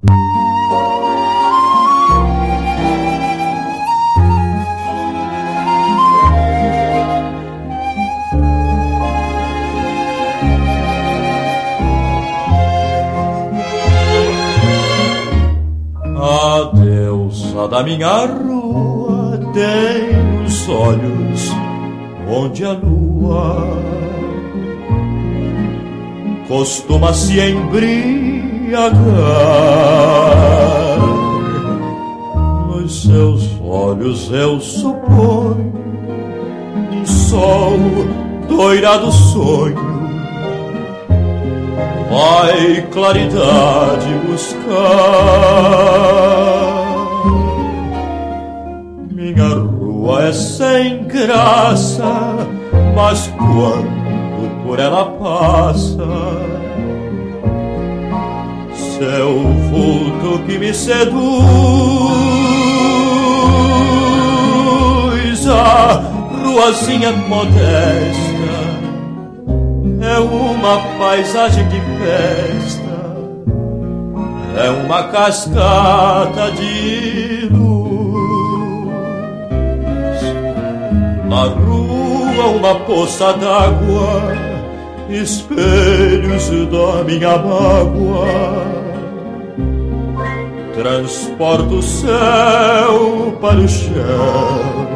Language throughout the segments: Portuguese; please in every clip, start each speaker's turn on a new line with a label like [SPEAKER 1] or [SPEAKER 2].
[SPEAKER 1] A deusa da minha rua tem os olhos onde a lua costuma se embriagar. Nos seus olhos eu suponho um sol doirado sonho, vai claridade buscar. Minha rua é sem graça, mas quando por ela passa, seu vulto que me seduz, a ruazinha modesta é uma paisagem de festa, é uma cascata de luz. Na rua uma poça d'água, espelhos da minha mágoa, transporta o céu para o chão,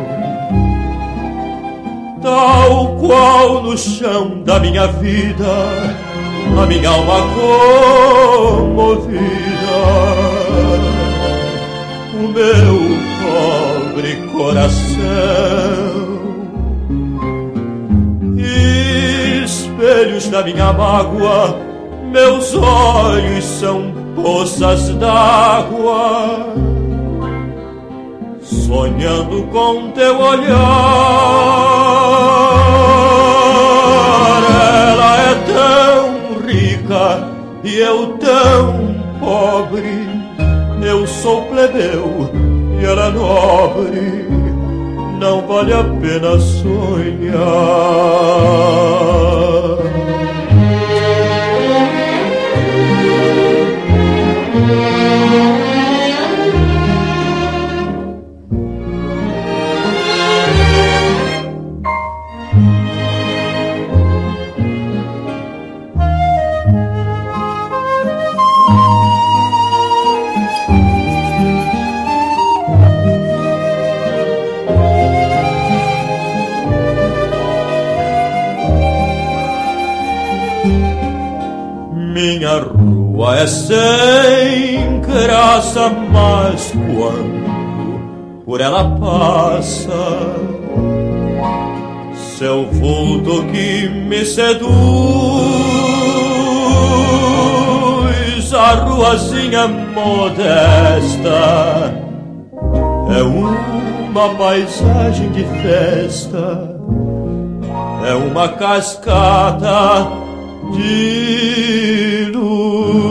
[SPEAKER 1] tal qual no chão da minha vida, a minha alma comovida, o meu pobre coração. Espelhos da minha mágoa, meus olhos são poças d'água, sonhando com teu olhar. Ela é tão rica e eu tão pobre, eu sou plebeu e ela é nobre, não vale a pena sonhar. Minha rua é sem graça, mas quando por ela passa, seu vulto que me seduz, a ruazinha modesta é uma paisagem de festa, é uma cascata de luz.